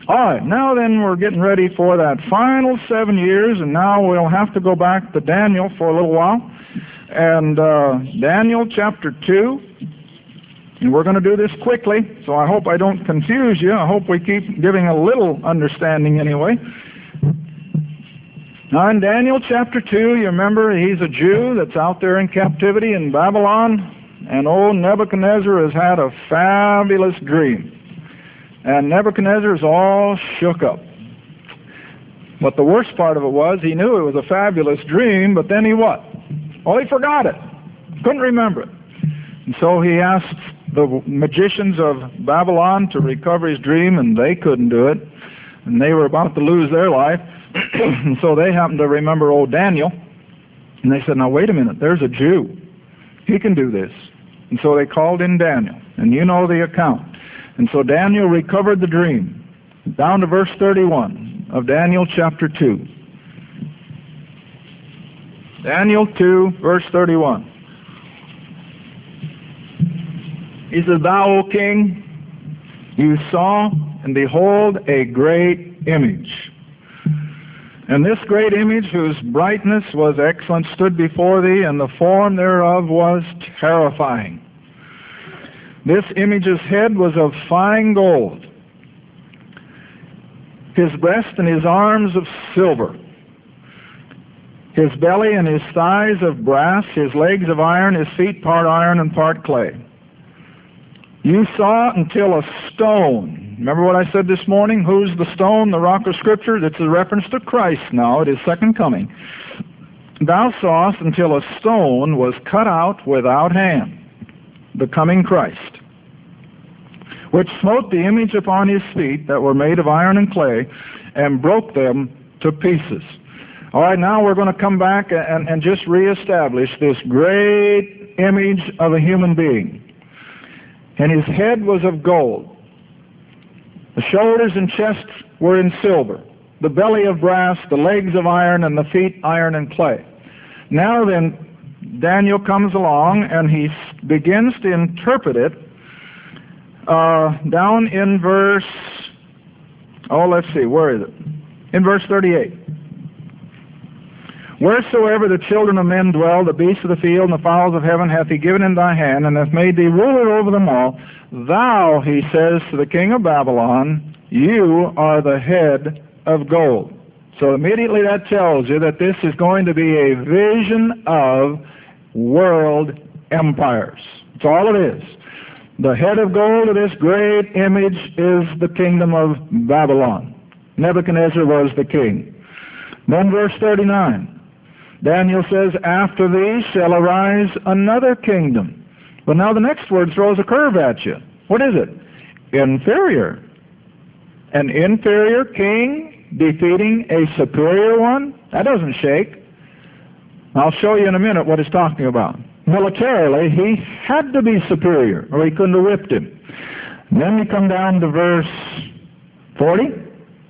All right, now then we're getting ready for that final 7 years, and now we'll have to go back to Daniel for a little while. And Daniel chapter 2, and we're going to do this quickly, so I hope I don't confuse you. I hope we keep giving a little understanding anyway. Now in Daniel chapter 2, you remember he's a Jew that's out there in captivity in Babylon, and old Nebuchadnezzar has had a fabulous dream. And Nebuchadnezzar is all shook up. But the worst part of it was he knew it was a fabulous dream, but then he what? Oh, he forgot it. Couldn't remember it. And so he asked the magicians of Babylon to recover his dream, and they couldn't do it. And they were about to lose their life. And so they happened to remember old Daniel. And they said, now wait a minute, there's a Jew. He can do this. And so they called in Daniel. And you know the account. And so Daniel recovered the dream. Down to verse 31 of Daniel chapter 2. Daniel 2, verse 31. He says, Thou, O king, you saw, and behold, a great image. And this great image, whose brightness was excellent, stood before thee, and the form thereof was terrifying. This image's head was of fine gold, his breast and his arms of silver, his belly and his thighs of brass, his legs of iron, his feet part iron and part clay. You saw until a stone. Remember what I said this morning? Who's the stone, the rock of Scripture? It's a reference to Christ now, at his second coming. Thou sawest until a stone was cut out without hand, the coming Christ, which smote the image upon his feet that were made of iron and clay, and broke them to pieces. All right, now we're going to come back and just reestablish this great image of a human being. And his head was of gold. The shoulders and chest were in silver, the belly of brass, the legs of iron, and the feet iron and clay. Now then, Daniel comes along and he begins to interpret it down in verse, let's see, where is it? In verse 38. Wheresoever the children of men dwell, the beasts of the field and the fowls of heaven hath he given in thy hand, and hath made thee ruler over them all. Thou, he says to the king of Babylon, you are the head of gold. So immediately that tells you that this is going to be a vision of world empires. That's all it is. The head of gold of this great image is the kingdom of Babylon. Nebuchadnezzar was the king. Then verse 39. Daniel says, after thee shall arise another kingdom. But now the next word throws a curve at you. What is it? Inferior. An inferior king defeating a superior one? That doesn't shake. I'll show you in a minute what he's talking about. Militarily, he had to be superior, or he couldn't have whipped him. And then we come down to verse 40.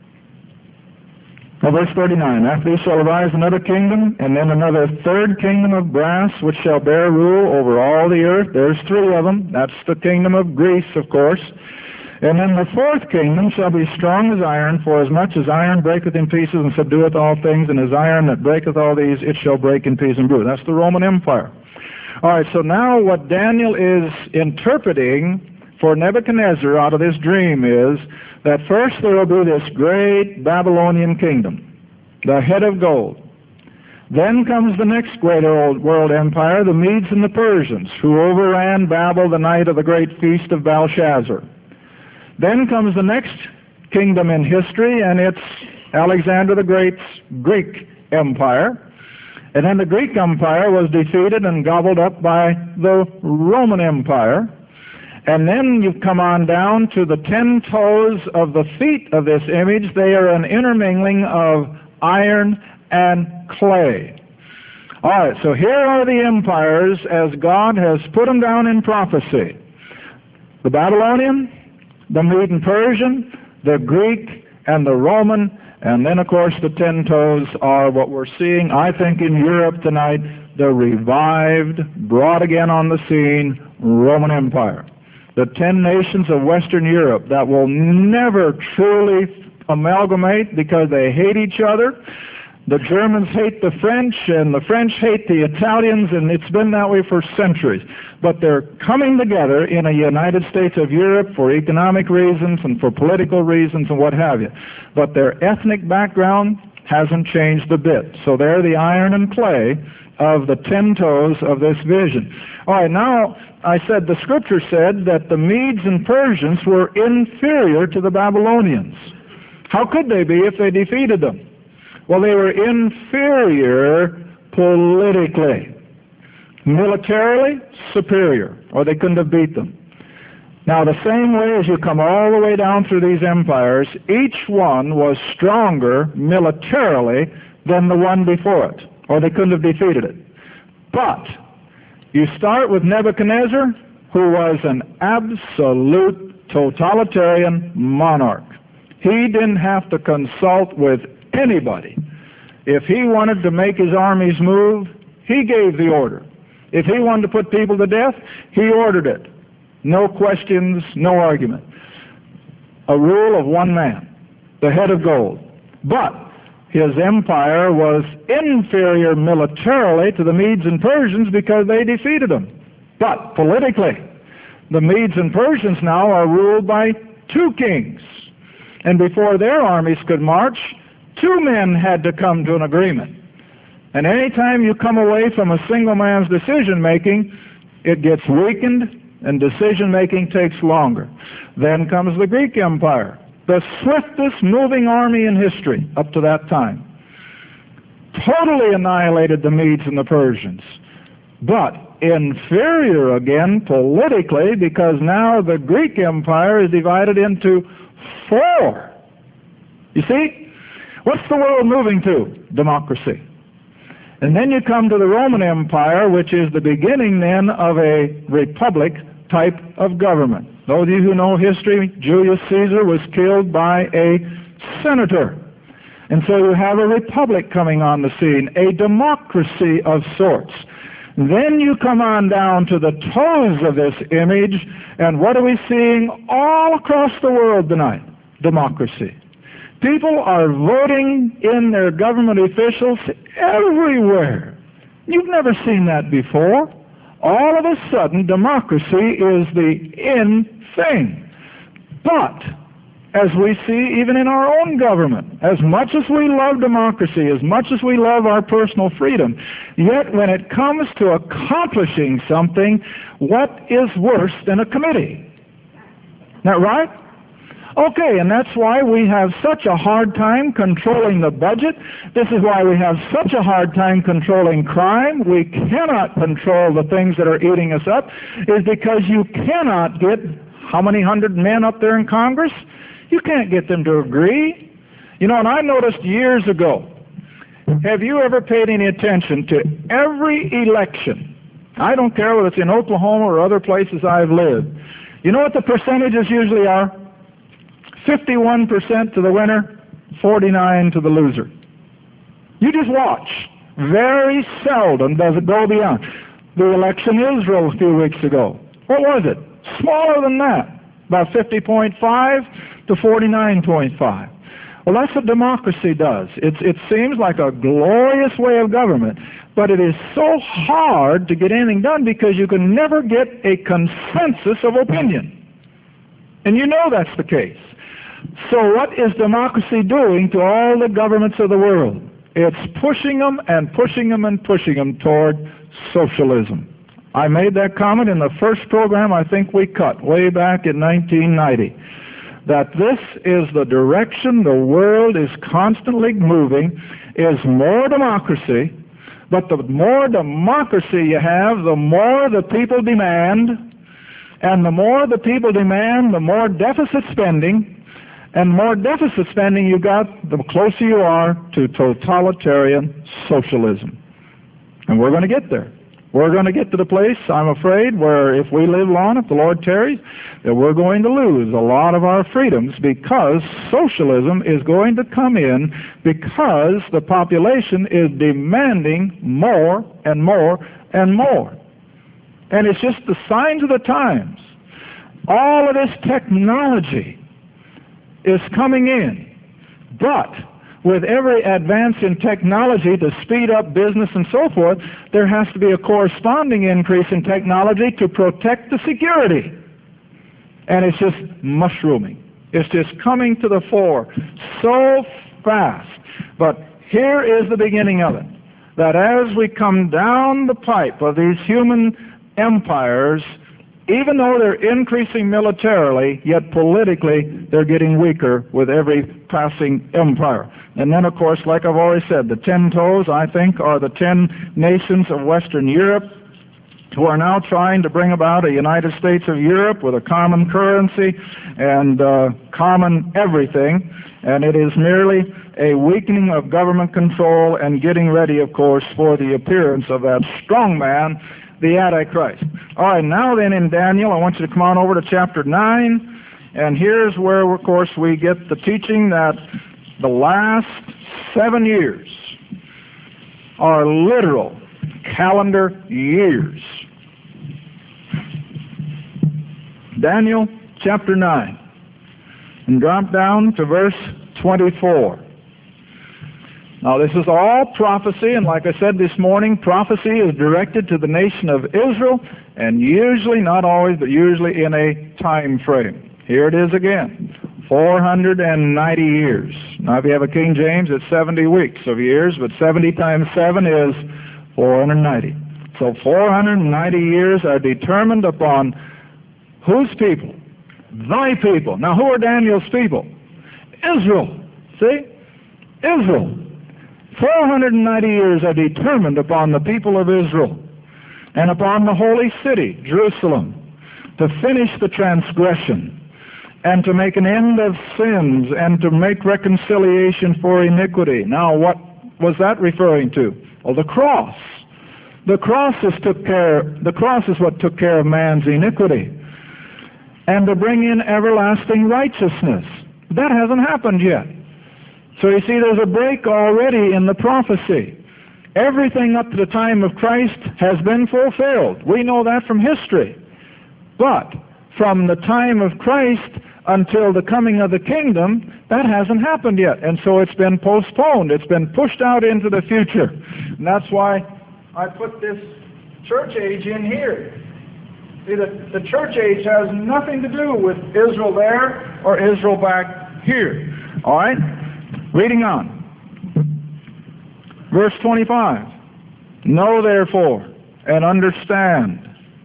Now, verse 39, after thee shall arise another kingdom, and then another third kingdom of brass, which shall bear rule over all the earth. There's three of them. That's the kingdom of Greece, of course. And then the fourth kingdom shall be strong as iron, for as much as iron breaketh in pieces and subdueth all things, and as iron that breaketh all these, it shall break in pieces and bruise. That's the Roman Empire. All right, so now what Daniel is interpreting for Nebuchadnezzar out of this dream is that first there will be this great Babylonian kingdom, the head of gold. Then comes the next great old world empire, the Medes and the Persians, who overran Babel the night of the great feast of Belshazzar. Then comes the next kingdom in history, and it's Alexander the Great's Greek Empire. And then the Greek Empire was defeated and gobbled up by the Roman Empire. And then you come on down to the 10 toes of the feet of this image. They are an intermingling of iron and clay. All right, so here are the empires as God has put them down in prophecy. The Babylonian, the Median Persian, the Greek, and the Roman. And then, of course, the 10 toes are what we're seeing, I think, in Europe tonight, the revived, brought again on the scene, Roman Empire. The 10 nations of Western Europe that will never truly amalgamate because they hate each other. The Germans hate the French, and the French hate the Italians, and it's been that way for centuries. But they're coming together in a United States of Europe for economic reasons and for political reasons and what have you. But their ethnic background hasn't changed a bit. So they're the iron and clay of the 10 toes of this vision. All right, now I said the scripture said that the Medes and Persians were inferior to the Babylonians. How could they be if they defeated them? Well, they were inferior politically. Militarily, superior, or they couldn't have beat them. Now, the same way as you come all the way down through these empires, each one was stronger militarily than the one before it, or they couldn't have defeated it. But you start with Nebuchadnezzar, who was an absolute totalitarian monarch. He didn't have to consult with anybody. If he wanted to make his armies move, he gave the order. If he wanted to put people to death, he ordered it. No questions, no argument. A rule of one man, the head of gold. But his empire was inferior militarily to the Medes and Persians because they defeated them. But politically, the Medes and Persians now are ruled by 2 kings. And before their armies could march, 2 men had to come to an agreement. And any time you come away from a single man's decision-making, it gets weakened and decision-making takes longer. Then comes the Greek Empire, the swiftest moving army in history up to that time. Totally annihilated the Medes and the Persians, but inferior again politically, because now the Greek Empire is divided into 4. You see? What's the world moving to? Democracy. And then you come to the Roman Empire, which is the beginning then of a republic type of government. Those of you who know history, Julius Caesar was killed by a senator. And so you have a republic coming on the scene, a democracy of sorts. Then you come on down to the toes of this image, and what are we seeing all across the world tonight? Democracy. People are voting in their government officials everywhere. You've never seen that before. All of a sudden, democracy is the in thing. But, as we see even in our own government, as much as we love democracy, as much as we love our personal freedom, yet when it comes to accomplishing something, what is worse than a committee? Isn't that right? Okay, and that's why we have such a hard time controlling the budget. This is why we have such a hard time controlling crime. We cannot control the things that are eating us up, is because you cannot get how many 100 men up there in Congress? You can't get them to agree. You know, and I noticed years ago, have you ever paid any attention to every election? I don't care whether it's in Oklahoma or other places I've lived. You know what the percentages usually are? 51% to the winner, 49% to the loser. You just watch. Very seldom does it go beyond. The election in Israel a few weeks ago, what was it? Smaller than that, about 50.5 to 49.5. Well, that's what democracy does. It seems like a glorious way of government, but it is so hard to get anything done because you can never get a consensus of opinion. And you know that's the case. So what is democracy doing to all the governments of the world? It's pushing them and pushing them and pushing them toward socialism. I made that comment in the first program I think we cut way back in 1990, that this is the direction the world is constantly moving, is more democracy, but the more democracy you have, the more the people demand, and the more the people demand, the more deficit spending, and more deficit spending you got, the closer you are to totalitarian socialism. And we're going to get there. We're going to get to the place, I'm afraid, where if we live long, if the Lord tarries, that we're going to lose a lot of our freedoms because socialism is going to come in because the population is demanding more and more and more. And it's just the signs of the times. All of this technology is coming in. But with every advance in technology to speed up business and so forth, there has to be a corresponding increase in technology to protect the security. And it's just mushrooming. It's just coming to the fore so fast. But here is the beginning of it, that as we come down the pipe of these human empires, even though they're increasing militarily, yet politically they're getting weaker with every passing empire. And then, of course, like I've already said, the 10 toes, I think, are the 10 nations of Western Europe who are now trying to bring about a United States of Europe with a common currency and common everything. And it is merely a weakening of government control and getting ready, of course, for the appearance of that strong man, the Antichrist. All right, now then in Daniel, I want you to come on over to chapter 9. And here's where, of course, we get the teaching that the last 7 years are literal calendar years. Daniel chapter 9. And drop down to verse 24. Now this is all prophecy, and like I said this morning, prophecy is directed to the nation of Israel, and usually, not always, but usually in a time frame. Here it is again, 490 years. Now if you have a King James, it's 70 weeks of years, but 70 times 7 is 490. So 490 years are determined upon whose people? Thy people. Now who are Daniel's people? Israel. See? Israel. 490 years are determined upon the people of Israel and upon the holy city, Jerusalem, to finish the transgression and to make an end of sins and to make reconciliation for iniquity. Now what was that referring to? Well, the cross. The cross is what took care of man's iniquity, and to bring in everlasting righteousness. That hasn't happened yet. So you see, there's a break already in the prophecy. Everything up to the time of Christ has been fulfilled. We know that from history. But from the time of Christ until the coming of the kingdom, that hasn't happened yet. And so it's been postponed. It's been pushed out into the future. And that's why I put this church age in here. See, the church age has nothing to do with Israel there or Israel back here. All right? Reading on. Verse 25. Know therefore and understand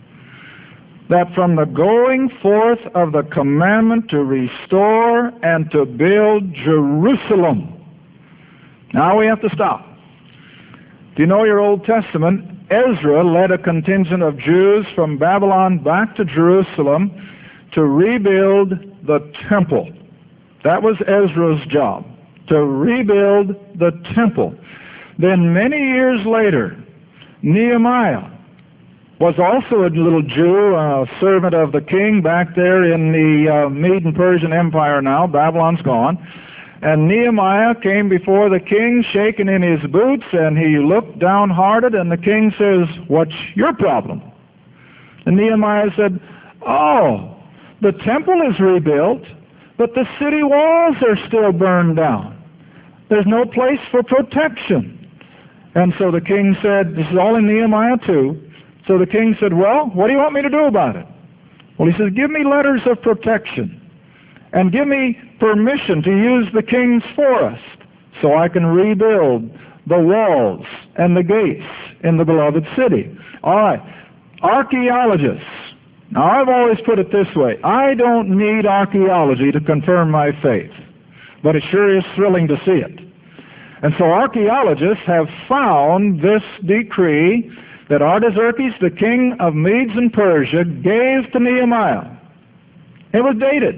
that from the going forth of the commandment to restore and to build Jerusalem. Now we have to stop. Do you know your Old Testament? Ezra led a contingent of Jews from Babylon back to Jerusalem to rebuild the temple. That was Ezra's job, to rebuild the temple. Then many years later, Nehemiah was also a little Jew, a servant of the king back there in the Mede and Persian Empire now. Babylon's gone. And Nehemiah came before the king shaking in his boots, and he looked downhearted, and the king says, "What's your problem?" And Nehemiah said, "Oh, the temple is rebuilt, but the city walls are still burned down. There's no place for protection." And so the king said, this is all in Nehemiah 2, so the king said, "Well, what do you want me to do about it?" Well, he says, "Give me letters of protection, and give me permission to use the king's forest so I can rebuild the walls and the gates in the beloved city." All right, archaeologists. Now, I've always put it this way. I don't need archaeology to confirm my faith, but it sure is thrilling to see it. And so archaeologists have found this decree that Artaxerxes, the king of Medes and Persia, gave to Nehemiah. It was dated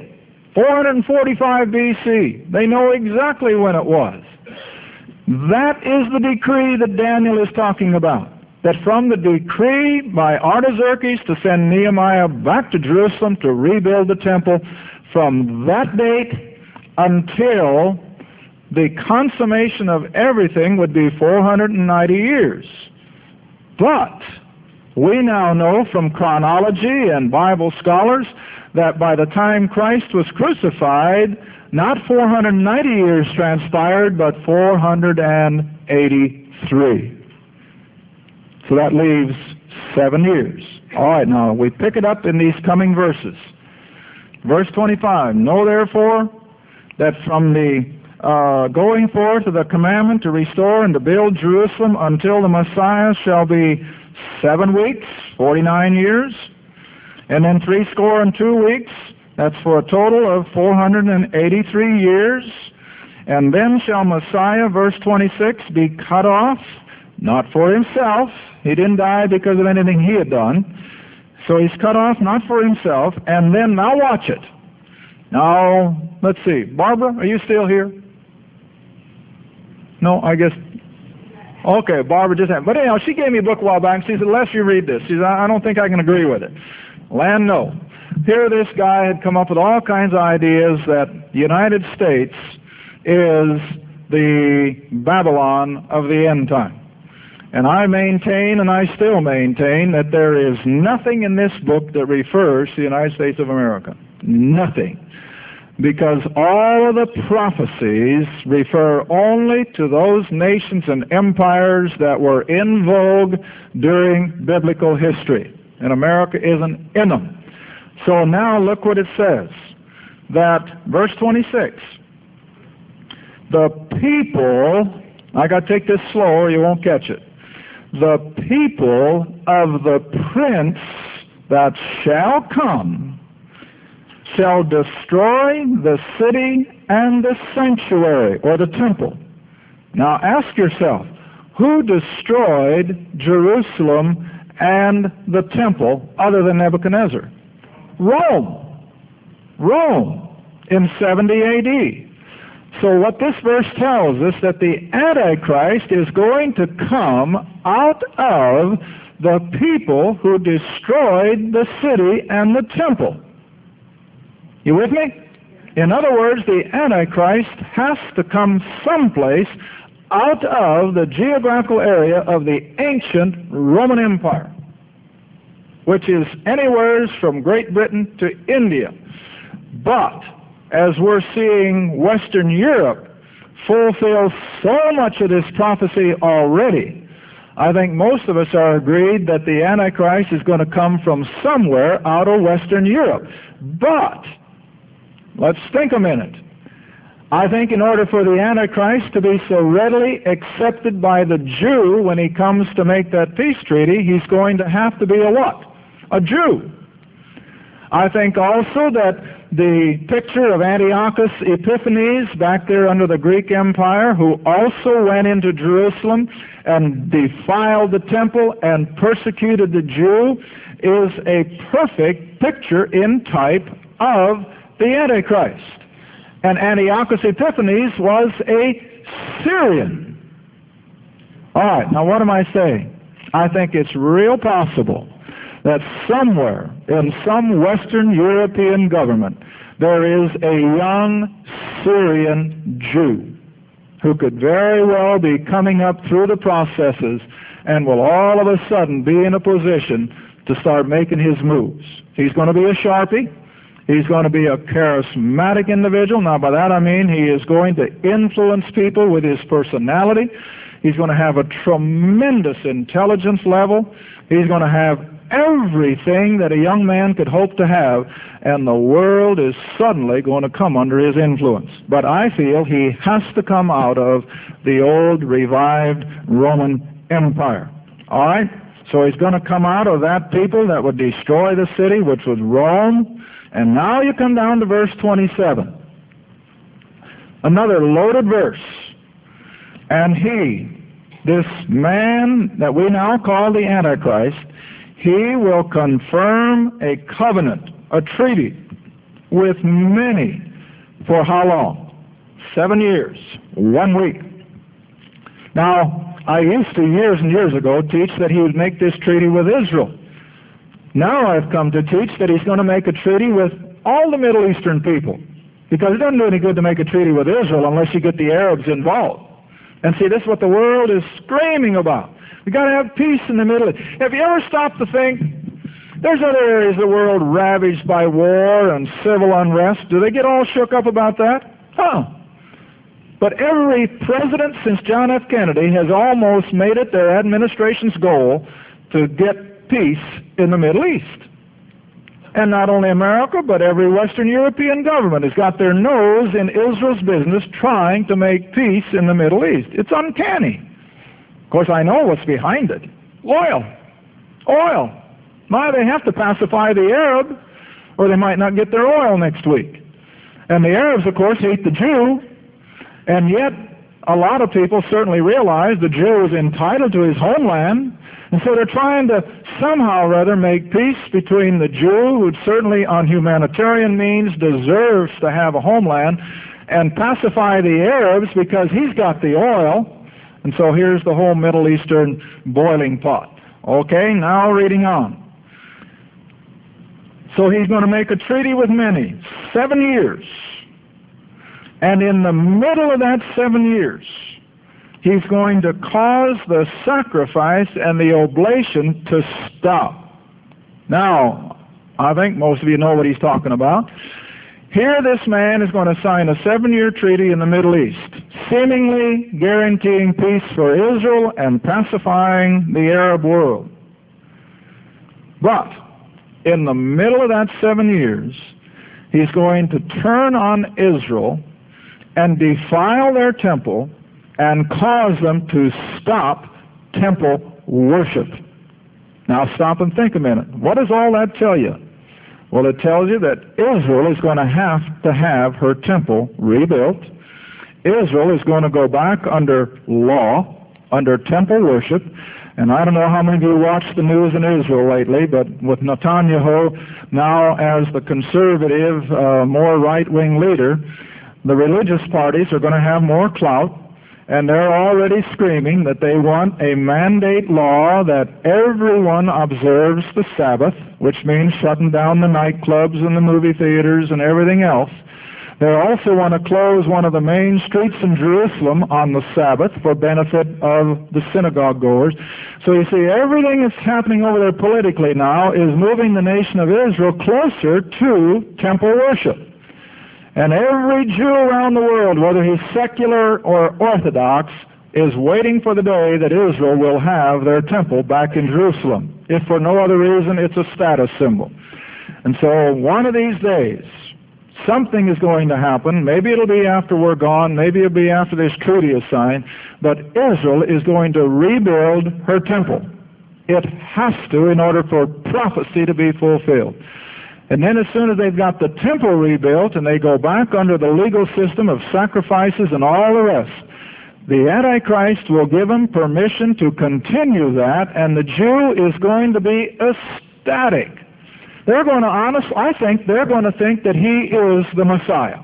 445 BC. They know exactly when it was. That is the decree that Daniel is talking about. That from the decree by Artaxerxes to send Nehemiah back to Jerusalem to rebuild the temple, from that date until the consummation of everything would be 490 years. But we now know from chronology and Bible scholars that by the time Christ was crucified, not 490 years transpired, but 483. So that leaves 7 years. All right, now we pick it up in these coming verses. Verse 25, know therefore that from the going forth of the commandment to restore and to build Jerusalem until the Messiah shall be 7 weeks, 49 years, and then 62 weeks. That's for a total of 483 years. And then shall Messiah, verse 26, be cut off, not for himself. He didn't die because of anything he had done. So he's cut off, not for himself. And then, now watch it. Now, let's see. Barbara, are you still here? No, I guess. Okay, Barbara just had. But anyhow, she gave me a book a while back, and she said, Les, you read this. She said, I don't think I can agree with it. Land, no. Here this guy had come up with all kinds of ideas that the United States is the Babylon of the end time. And I maintain, and I still maintain, that there is nothing in this book that refers to the United States of America. Nothing. Because all of the prophecies refer only to those nations and empires that were in vogue during biblical history. And America isn't in them. So now look what it says. That, verse 26, the people, I got to take this slow or you won't catch it. The people of the prince that shall come shall destroy the city and the sanctuary, or the temple. Now ask yourself, who destroyed Jerusalem and the temple other than Nebuchadnezzar? Rome. Rome in 70 A.D. So what this verse tells us, that the Antichrist is going to come out of the people who destroyed the city and the temple. You with me? In other words, the Antichrist has to come someplace out of the geographical area of the ancient Roman Empire, which is anywhere from Great Britain to India. But as we're seeing Western Europe fulfill so much of this prophecy already, I think most of us are agreed that the Antichrist is going to come from somewhere out of Western Europe. But let's think a minute. I think in order for the Antichrist to be so readily accepted by the Jew when he comes to make that peace treaty, he's going to have to be a what? A Jew. I think also that the picture of Antiochus Epiphanes back there under the Greek Empire, who also went into Jerusalem and defiled the temple and persecuted the Jew, is a perfect picture in type of the Antichrist. And Antiochus Epiphanes was a Syrian. All right, now what am I saying? I think it's real possible that somewhere in some Western European government there is a young Syrian Jew who could very well be coming up through the processes and will all of a sudden be in a position to start making his moves. He's going to be a Sharpie. He's going to be a charismatic individual. Now by that I mean he is going to influence people with his personality. He's going to have a tremendous intelligence level. He's going to have everything that a young man could hope to have, and the world is suddenly going to come under his influence. But I feel he has to come out of the old revived Roman Empire. All right? So he's going to come out of that people that would destroy the city, which was Rome. And now you come down to verse 27. Another loaded verse. And he, this man that we now call the Antichrist, he will confirm a covenant, a treaty, with many. For how long? 7 years, 1 week. Now, I used to years and years ago teach that he would make this treaty with Israel. Now I've come to teach that he's going to make a treaty with all the Middle Eastern people. Because it doesn't do any good to make a treaty with Israel unless you get the Arabs involved. And see, this is what the world is screaming about. We've got to have peace in the Middle East. Have you ever stopped to think There's other areas of the world ravaged by war and civil unrest. Do they get all shook up about that? But every president since John F. Kennedy has almost made it their administration's goal to get peace in the Middle East. And not only America, but every Western European government has got their nose in Israel's business trying to make peace in the Middle East. It's uncanny. Of course, I know what's behind it. Oil. My, they have to pacify the Arab, or they might not get their oil next week. And the Arabs, of course, hate the Jew, and yet a lot of people certainly realize the Jew is entitled to his homeland, and so they're trying to somehow or other make peace between the Jew, who certainly on humanitarian means deserves to have a homeland, and pacify the Arabs because he's got the oil. And so here's the whole Middle Eastern boiling pot. Okay, now reading on. So he's going to make a treaty with many, 7 years. And in the middle of that 7 years, he's going to cause the sacrifice and the oblation to stop. Now, I think most of you know what he's talking about. Here this man is going to sign a 7-year treaty in the Middle East, seemingly guaranteeing peace for Israel and pacifying the Arab world. But in the middle of that 7 years, he's going to turn on Israel and defile their temple and cause them to stop temple worship. Now stop and think a minute. What does all that tell you? Well, it tells you that Israel is going to have her temple rebuilt. Israel is going to go back under law, under temple worship. And I don't know how many of you watched the news in Israel lately, but with Netanyahu now as the conservative, more right-wing leader, the religious parties are going to have more clout. And they're already screaming that they want a mandate law that everyone observes the Sabbath, which means shutting down the nightclubs and the movie theaters and everything else. They also want to close one of the main streets in Jerusalem on the Sabbath for benefit of the synagogue goers. So you see, everything that's happening over there politically now is moving the nation of Israel closer to temple worship. And every Jew around the world, whether he's secular or Orthodox, is waiting for the day that Israel will have their temple back in Jerusalem. If for no other reason, it's a status symbol. And so one of these days, something is going to happen. Maybe it'll be after we're gone. Maybe it'll be after this treaty is signed. But Israel is going to rebuild her temple. It has to in order for prophecy to be fulfilled. And then as soon as they've got the temple rebuilt and they go back under the legal system of sacrifices and all the rest, the Antichrist will give them permission to continue that, and the Jew is going to be ecstatic. They're going to I think they're going to think that he is the Messiah.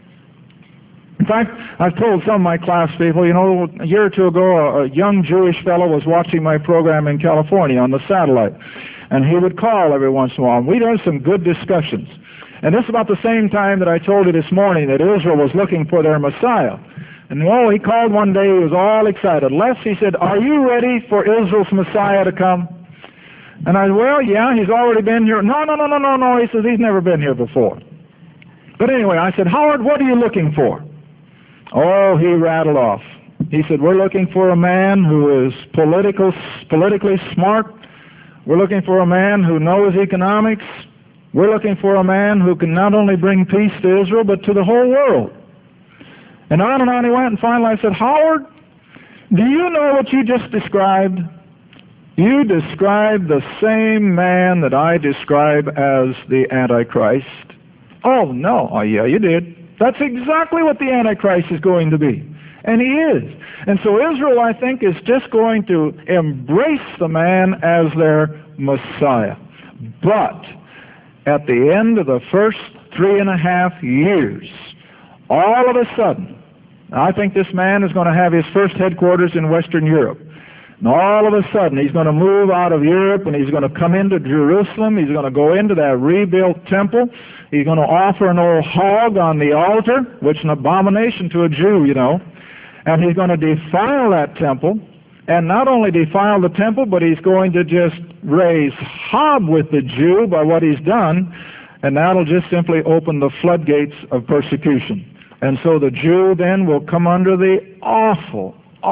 In fact, I've told some of my class people, a year or two ago, a young Jewish fellow was watching my program in California on the satellite. And he would call every once in a while. And we'd have some good discussions. And this is about the same time that I told you this morning that Israel was looking for their Messiah. And he called one day, he was all excited. Les, he said, are you ready for Israel's Messiah to come? And I said, well, yeah, he's already been here. No. He says, he's never been here before. But anyway, I said, Howard, what are you looking for? Oh, he rattled off. He said, we're looking for a man who is politically smart. We're looking for a man who knows economics. We're looking for a man who can not only bring peace to Israel, but to the whole world. And on he went, and finally I said, Howard, do you know what you just described? You described the same man that I describe as the Antichrist. Oh, no. Oh, yeah, you did. That's exactly what the Antichrist is going to be. And he is. And so Israel, I think, is just going to embrace the man as their Messiah. But at the end of the first 3.5 years, all of a sudden, I think this man is going to have his first headquarters in Western Europe. And all of a sudden, he's going to move out of Europe and he's going to come into Jerusalem. He's going to go into that rebuilt temple. He's going to offer an old hog on the altar, which is an abomination to a Jew, And he's going to defile that temple. and not only defile the temple, but he's going to just raise hob with the Jew by what he's done, and that'll just simply open the floodgates of persecution. And so the Jew then will come under the awful,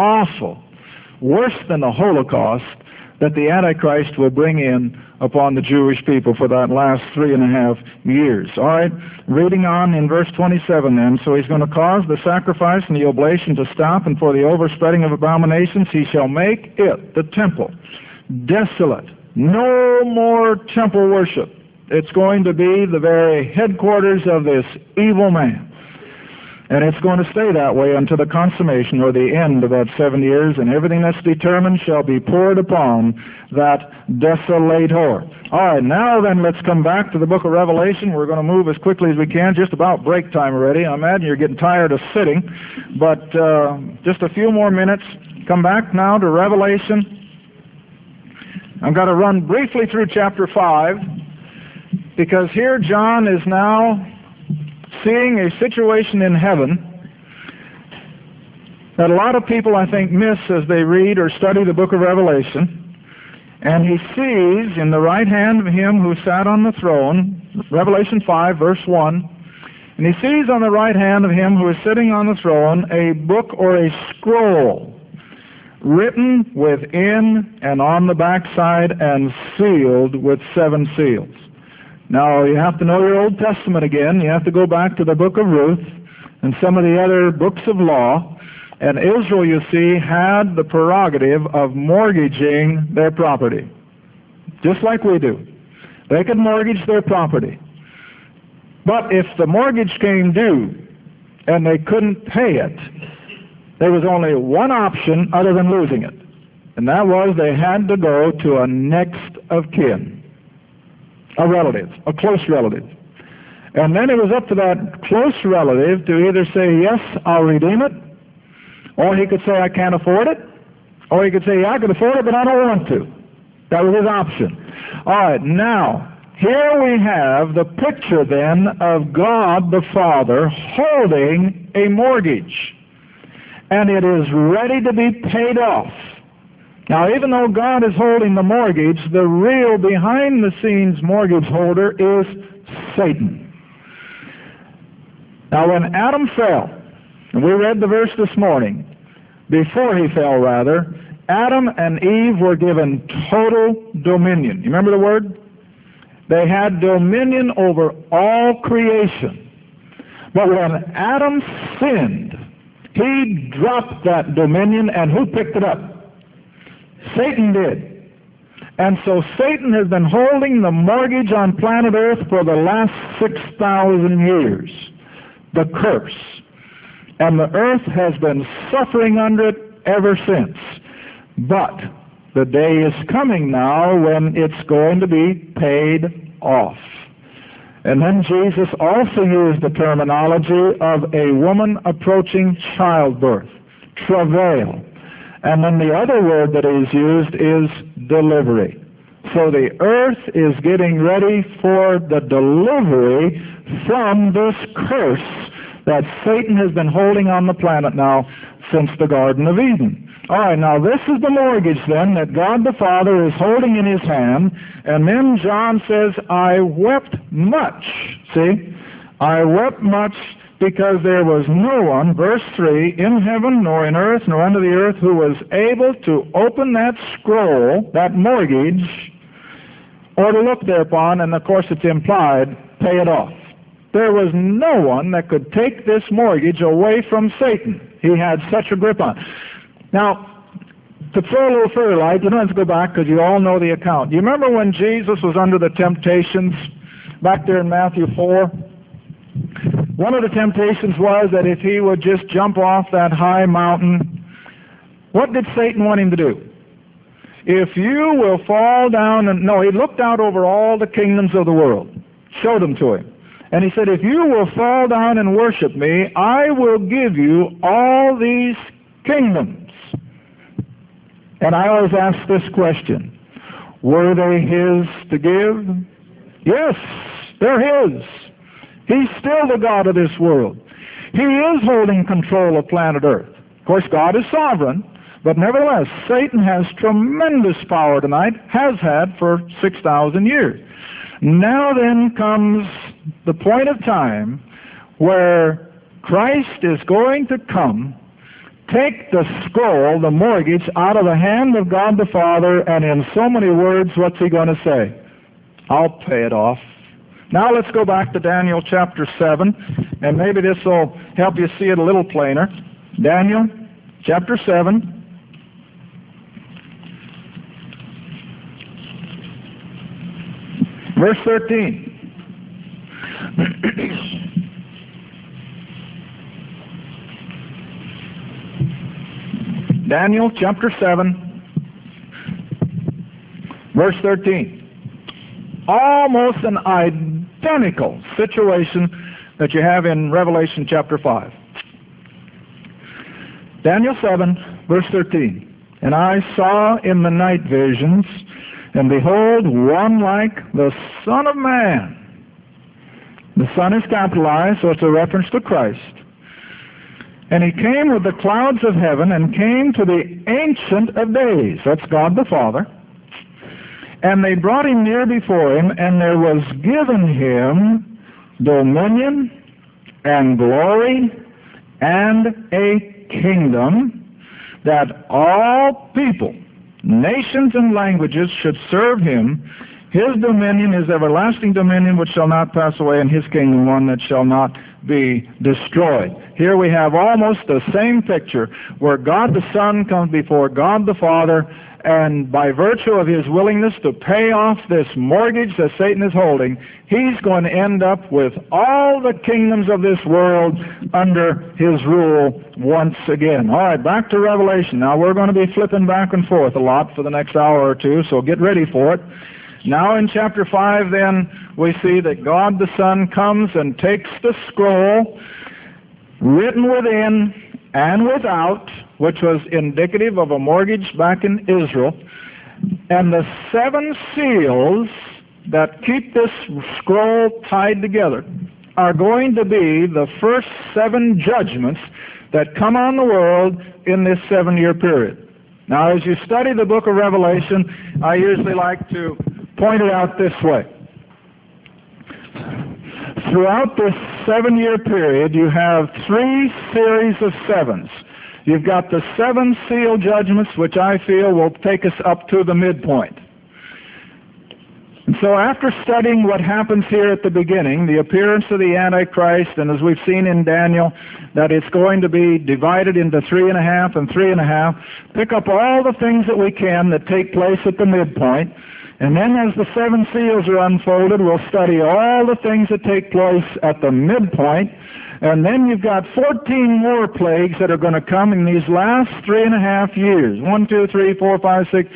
worse than the Holocaust, that the Antichrist will bring in upon the Jewish people for that last 3.5 years. All right, reading on in verse 27 then. So he's going to cause the sacrifice and the oblation to stop, and for the overspreading of abominations he shall make it, the temple, desolate. No more temple worship. It's going to be the very headquarters of this evil man. And it's going to stay that way until the consummation or the end of that 7 years, and everything that's determined shall be poured upon that desolator. All right, now then let's come back to the book of Revelation. We're going to move as quickly as we can, just about break time already. I imagine you're getting tired of sitting, but just a few more minutes. Come back now to Revelation. I'm going to run briefly through chapter 5, because here John is now seeing a situation in heaven that a lot of people, I think, miss as they read or study the book of Revelation. And he sees in the right hand of him who sat on the throne, Revelation 5, verse 1, and he sees on the right hand of him who is sitting on the throne a book or a scroll written within and on the backside and sealed with 7 seals. Now, you have to know your Old Testament again. You have to go back to the book of Ruth and some of the other books of law. And Israel, you see, had the prerogative of mortgaging their property, just like we do. They could mortgage their property. But if the mortgage came due and they couldn't pay it, there was only one option other than losing it. And that was they had to go to a next of kin. A relative, a close relative. And then it was up to that close relative to either say, yes, I'll redeem it, or he could say, I can't afford it, or he could say, yeah, I can afford it, but I don't want to. That was his option. All right, now, here we have the picture then of God the Father holding a mortgage, and it is ready to be paid off. Now, even though God is holding the mortgage, the real behind-the-scenes mortgage holder is Satan. Now, when Adam fell, and we read the verse this morning, before he fell, rather, Adam and Eve were given total dominion. You remember the word? They had dominion over all creation. But when Adam sinned, he dropped that dominion, and who picked it up? Satan did. And so Satan has been holding the mortgage on planet Earth for the last 6,000 years. The curse. And the earth has been suffering under it ever since. But the day is coming now when it's going to be paid off. And then Jesus also used the terminology of a woman approaching childbirth, travail. And then the other word that is used is delivery. So the earth is getting ready for the delivery from this curse that Satan has been holding on the planet now since the Garden of Eden. All right, now this is the mortgage then that God the Father is holding in his hand. And then John says, I wept much. See? I wept much because there was no one, verse 3, in heaven, nor in earth, nor under the earth, who was able to open that scroll, that mortgage, or to look thereupon, and of course it's implied, pay it off. There was no one that could take this mortgage away from Satan. He had such a grip on it. Now, to throw a little further light, you don't have to go back because you all know the account. You remember when Jesus was under the temptations back there in Matthew 4? One of the temptations was that if he would just jump off that high mountain, what did Satan want him to do? If you will fall down and... No, he looked out over all the kingdoms of the world, showed them to him. And he said, if you will fall down and worship me, I will give you all these kingdoms. And I always ask this question, were they his to give? Yes, they're his. He's still the God of this world. He is holding control of planet Earth. Of course, God is sovereign, But nevertheless, Satan has tremendous power tonight, has had for 6,000 years. Now then comes the point of time where Christ is going to come, take the scroll, the mortgage, out of the hand of God the Father, and in so many words, what's he going to say? I'll pay it off. Now let's go back to Daniel chapter 7, and maybe this will help you see it a little plainer. Daniel chapter 7. Verse 13. Daniel chapter 7, verse 13. Almost an identical situation that you have in Revelation chapter 5. Daniel 7, verse 13. And I saw in the night visions, and behold, one like the Son of Man. The Son is capitalized, so it's a reference to Christ. And he came with the clouds of heaven and came to the Ancient of Days. That's God the Father. And they brought him near before him, and there was given him dominion and glory and a kingdom, that all people, nations and languages should serve him. His dominion is everlasting dominion which shall not pass away, and his kingdom one that shall not be destroyed. Here we have almost the same picture where God the Son comes before God the Father, and by virtue of his willingness to pay off this mortgage that Satan is holding, he's going to end up with all the kingdoms of this world under his rule once again. All right, back to Revelation. Now we're going to be flipping back and forth a lot for the next hour or two, so get ready for it. Now in chapter 5 then, we see that God the Son comes and takes the scroll written within and without, which was indicative of a mortgage back in Israel, and the 7 seals that keep this scroll tied together are going to be the first 7 judgments that come on the world in this 7-year period. Now as you study the book of Revelation, I usually like to point it out this way. Throughout this 7-year period, you have 3 series of 7s. You've got the 7 seal judgments, which I feel will take us up to the midpoint. And so after studying what happens here at the beginning, the appearance of the Antichrist, and as we've seen in Daniel, that it's going to be divided into 3.5 and 3.5, pick up all the things that we can that take place at the midpoint, and then as the 7 seals are unfolded, we'll study all the things that take place at the midpoint, and then you've got 14 more plagues that are going to come in these last 3.5 years. 1, 2, 3, 4, 5, 6,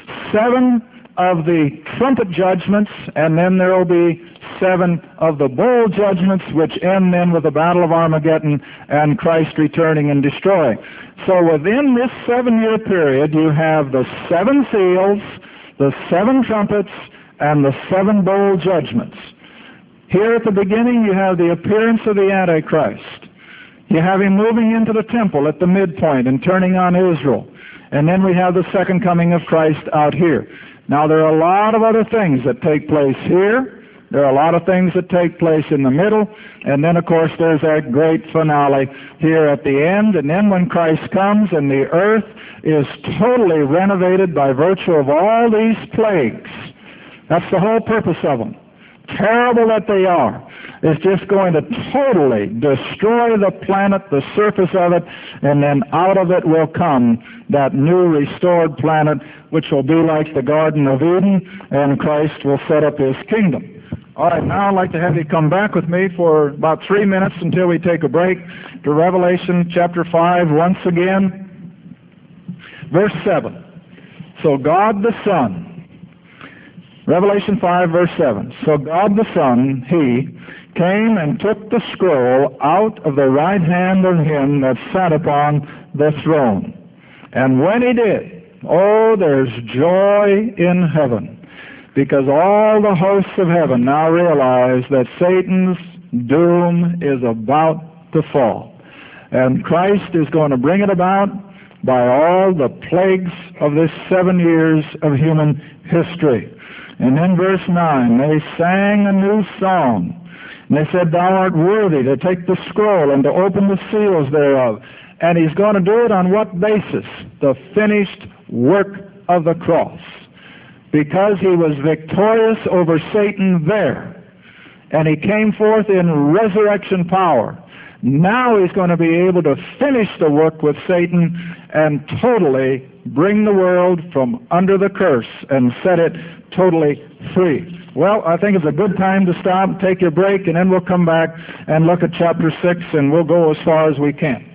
7 of the trumpet judgments, and then there will be 7 of the bowl judgments, which end then with the battle of Armageddon and Christ returning and destroying. So within this 7-year period, you have the 7 seals, the 7 trumpets, and the 7 bowl judgments. Here at the beginning, you have the appearance of the Antichrist. You have him moving into the temple at the midpoint and turning on Israel. And then we have the second coming of Christ out here. Now, there are a lot of other things that take place here. There are a lot of things that take place in the middle. And then, of course, there's that great finale here at the end. And then when Christ comes and the earth is totally renovated by virtue of all these plagues, that's the whole purpose of them. Terrible that they are. It's just going to totally destroy the planet, the surface of it, and then out of it will come that new restored planet, which will be like the Garden of Eden, and Christ will set up his kingdom. All right, now I'd like to have you come back with me for about 3 minutes until we take a break to Revelation chapter 5 once again. Verse 7. So God the Son, Revelation 5, verse 7. So God the Son, he came and took the scroll out of the right hand of him that sat upon the throne. And when he did, oh, there's joy in heaven, because all the hosts of heaven now realize that Satan's doom is about to fall. And Christ is going to bring it about by all the plagues of this 7 years of human history. And in verse 9, they sang a new song. And they said, Thou art worthy to take the scroll and to open the seals thereof. And he's going to do it on what basis? The finished work of the cross. Because he was victorious over Satan there, and he came forth in resurrection power. Now he's going to be able to finish the work with Satan and totally bring the world from under the curse and set it totally free. Well, I think it's a good time to stop, take your break, and then we'll come back and look at chapter 6, and we'll go as far as we can.